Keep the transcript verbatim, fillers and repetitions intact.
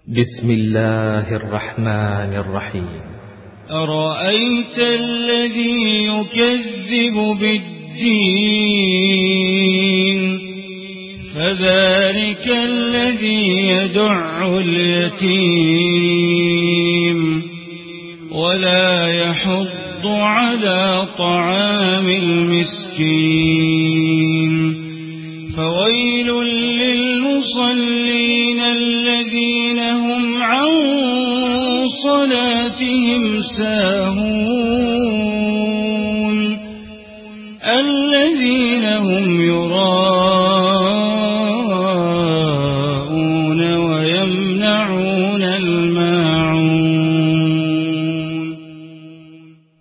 بسم الله الرحمن الرحيم. أرأيت الذي يكذب بالدين فذلك الذي يدع اليتيم ولا يحض على طعام المسكين فويل للمصلين الذين هم عن صلاتهم ساهون الذين هم يراءون